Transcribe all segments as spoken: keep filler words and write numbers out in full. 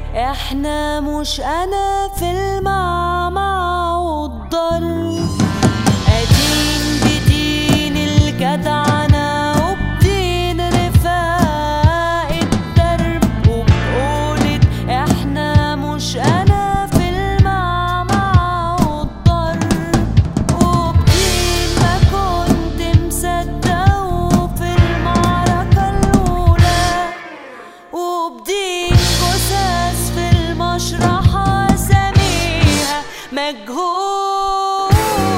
احنا مش انا في المعمعة والضرب، قديم بدين الجدعنة وبدين رفاق الدرب، وبقولة احنا مش انا في المعمعة والضرب، وبدين ما كنت مصدقه في المعركة الأولى، وبدين جثث في المشرحة سميها مجهولة.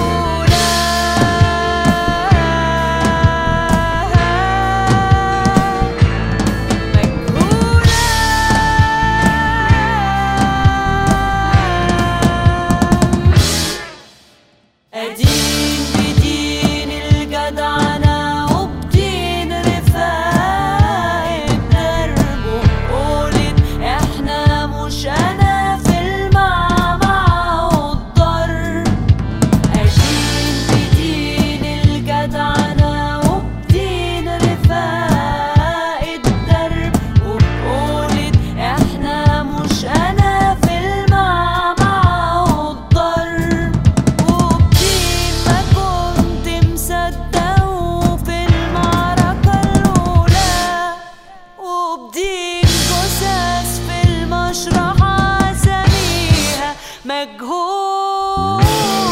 قديم بدين الجدعنة وبدين رفاق الدرب، وبقولة احنا مش انا في المعمعة والضرب، قديم بدين الجدعنة وبدين رفاق الدرب، وبقولة احنا مش انا في المعمعة والضرب، وبدين ما كنت مصدقه في المعركة الأولى، وبدين جثث في المشرحة سميها مجهولة.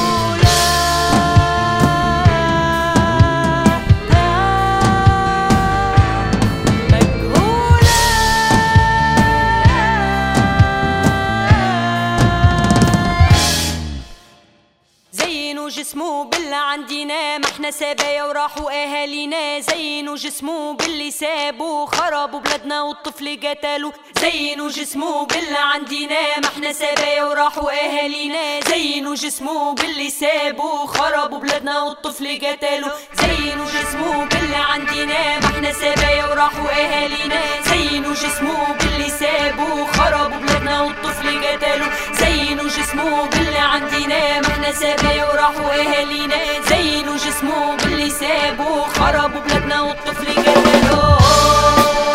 زينوا جسمه باللي عندنا، ما احنا سبايا وراحوا اهالينا، زينوا جسمه باللي سابوا خربوا بلادنا والطفل قتلوا، زينوا جسمه باللي عندنا، ما احنا سبايا وراحوا اهالينا، زينوا جسمه باللي سابوا خربوا بلادنا والطفل قتلوا، زينوا جسمه باللي عندنا، ما احنا سبايا وراحوا اهالينا، زينوا جسمه باللي سابوا خربوا بلادنا والطفل قتلوا، زينوا جسمه باللي عندنا، ما احنا سبايا وراحوا اهالينا، زينوا جسمه باللي سابوا خربوا بلادنا والطفل قتلوا.